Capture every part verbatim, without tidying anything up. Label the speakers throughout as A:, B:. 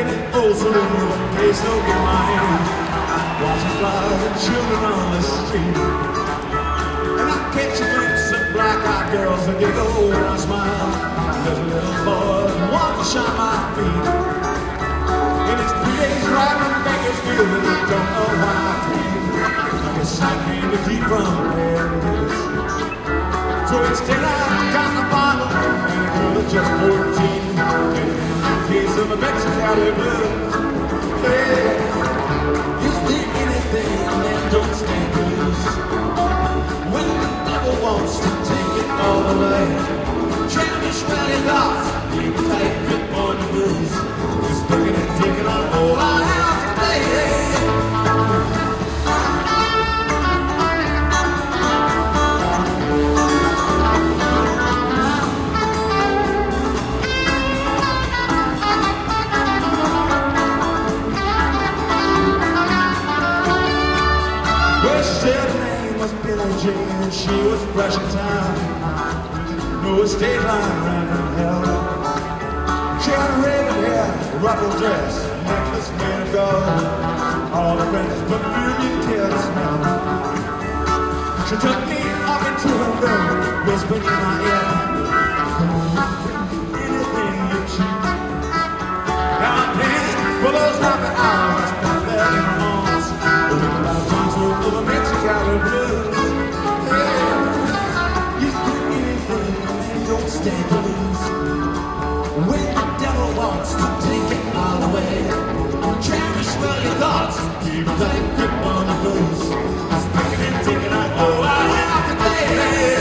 A: in an old saloon with a queso behind, watching flowers and children on the street. And I catch a glimpse of black-eyed girls that giggle when I smile. There's a little boy that wants to shine my feet. And it's three days right from Bakersfield, and I don't know why I feel. I guess I came to keep from Paris. So instead I got a bottle and a girl of just fourteen, and a case of a Mexicali blue. Hey, is there anything that don't stand to lose? When the devil wants to take it all away, cherish well your thoughts, keep a tight grip on the blues. Just looking and taking on all I have today. And she was fresh in town, no estate line ran from hell. She had raven hair, ruffled dress, necklace made of gold. All her friends put Union Kill to smell. She took me up into her room, whispering in my ear, anything you choose. Now I'm paying for those happy hours I spent there in her arms, over the lifetimes of the Mexicali blues. Don't stand to lose. When the devil wants to take it all away, cherish well your thoughts, keep a tight grip on the blues. Just taking and taking out all I have today.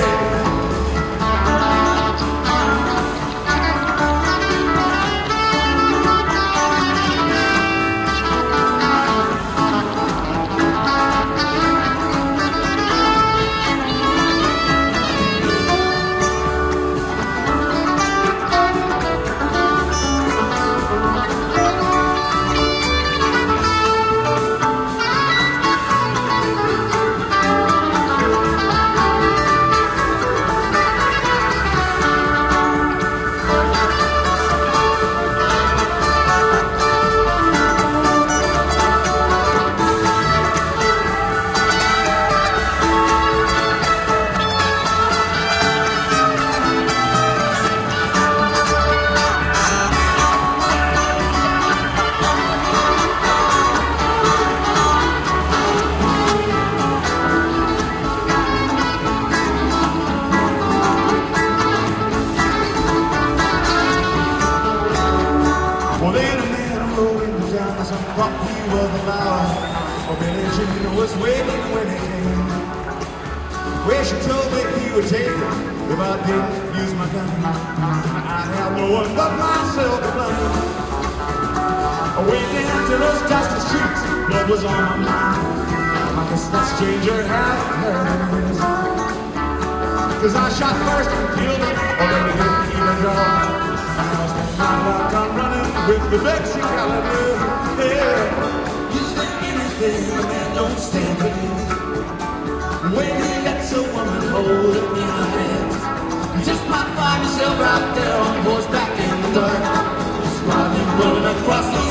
A: Was waiting when he came. Where she told me he would take it if I didn't use my gun. I'd have no one but myself to blame. I went down to those dusty streets, blood was on my mind. I guess that stranger hadn't heard of it. Cause I shot first and killed him, already didn't even draw. Now it's the night I come running with the Mexicali blue. Yeah, is there anything that don't stand for you? When you let a woman hold up in her hands, you just might find yourself out there on horseback in the dark, riding, running across the